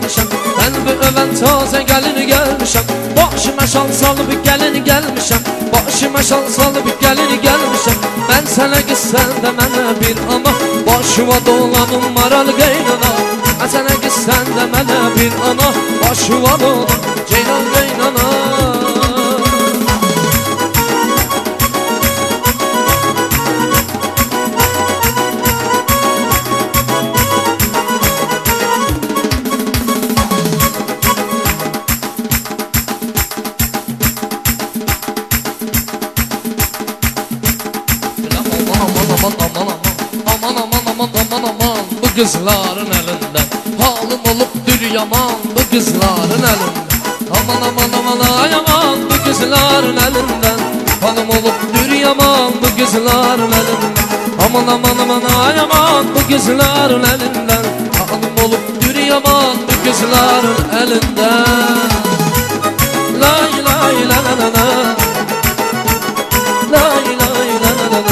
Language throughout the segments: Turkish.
gelmişəm. Mən bu övən tazə gəlini gəlmişəm. Başıma şal salıb gəlini gəlmişəm. Başıma şal salıb gəlini gəlmişəm. Mən sənə qız sən də mənə bir ana. Başıma dolanım maralı qaynana. Mən sənə qız sən də mənə bir ana. Başıma dolanım ceylan qaynana. Bu kızların elinden halım olupdur yaman, bu kızların elinden. Aman aman aman ay aman, bu kızların elinden halım olupdur yaman, bu kızların elinden. Aman aman aman ay aman, bu kızların elinden halım olupdur yaman, bu kızların elinden. Lay lay la la la la, lay lay la la la la.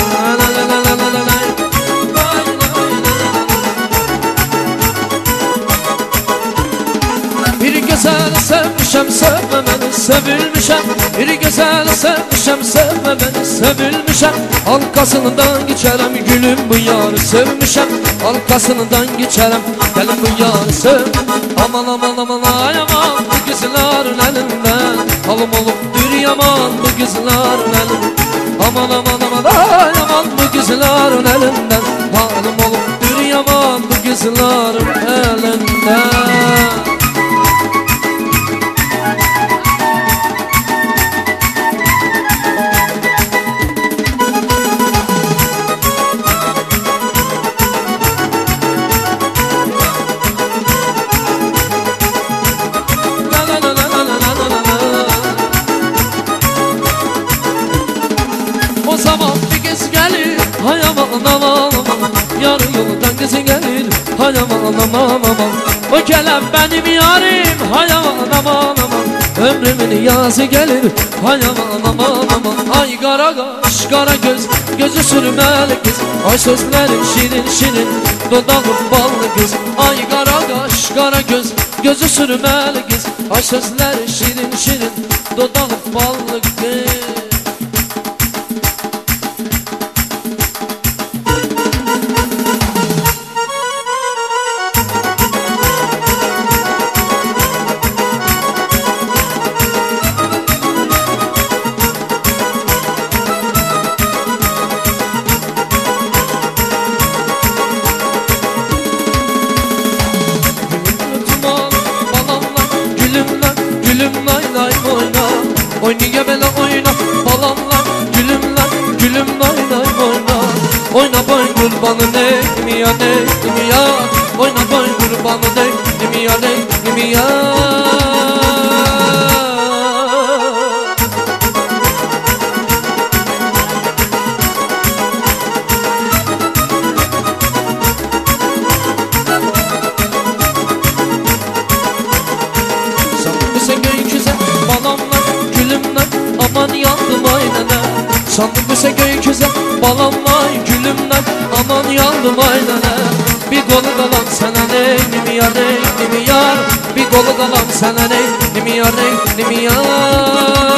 Güzel sevmişəm, sevmeməni sevilmişəm. Bir güzel sevmişəm, sevmeməni sevilmişəm. Halkasından geçərəm, gülüm bu yarı sevmişəm. Halkasından geçərəm, gəlin bu yarı sev. Aman aman aman ay aman, bu kızların elinden halım olubdur yaman, bu kızların elinden. Aman aman aman ay aman, bu kızların elinden halım olubdur yaman, bu kızların elinden. O zaman bir kız gelir, hay aman aman aman. Yarı yoldan kız gelir, hay aman aman aman. O gelen benim yarim, hay aman aman aman. Ömrümün yazı gelir, hay aman aman aman. Ay kara kaş, kara göz, gözü sürmeli kız. Ay sözlerim şirin şirin, dudağım ballı kız. Ay kara kaş, kara göz, gözü sürmeli kız. Ay sözlerim şirin şirin, dudağım ballı kız. Oyna bela oyna balamla, gülümler gülüm lay lay oyna. Oyna boy kurbanı neyimi ya neyimi ya. Oyna boy kurbanı neyimi ya neyimi ya. Aman yandım aynana. Sandım bu göğü güzel balamla, gülümden aman yandım aynana. Bir kolu kalan sana neyimi yar neyimi yar. Bir kolu kalan sana neyimi yar neyimi yar.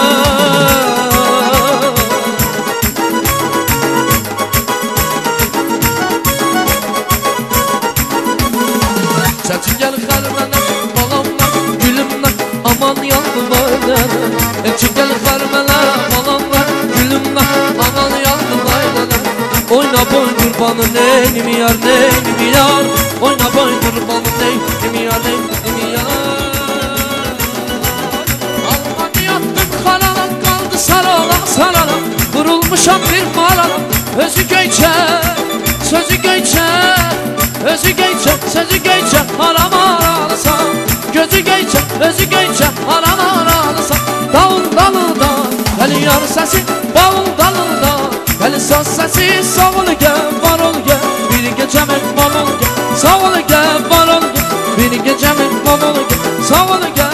Çetin gel xərmənə balamla, gülümden aman yandım aynana. Çetin gel xərmənə balamla, gülümden aman yandım aynana. Oyna boy kurbanı neyimi yar neyimi yar. Oyna boy kurbanı neyimi yar neyimi yar. Almanı yattım xalala, qaldı sarala sarala. Vurulmuşam bir malala. Özü göyçər, sözü göyçər. Özü göyçər, sözü göyçər. Haram aralısan. Gözü göyçər, özü göyçər. Haram aralısan. Davul dalıda, gəli yar səsi. Davul dalıda, gəli saz səsi. Sağ ol gəl, var ol gəl. Bir gecəmin var ol gəl. Sağ ol gəl, var ol gəl. Bir gecəmin var ol gəl. Sağ ol gəl.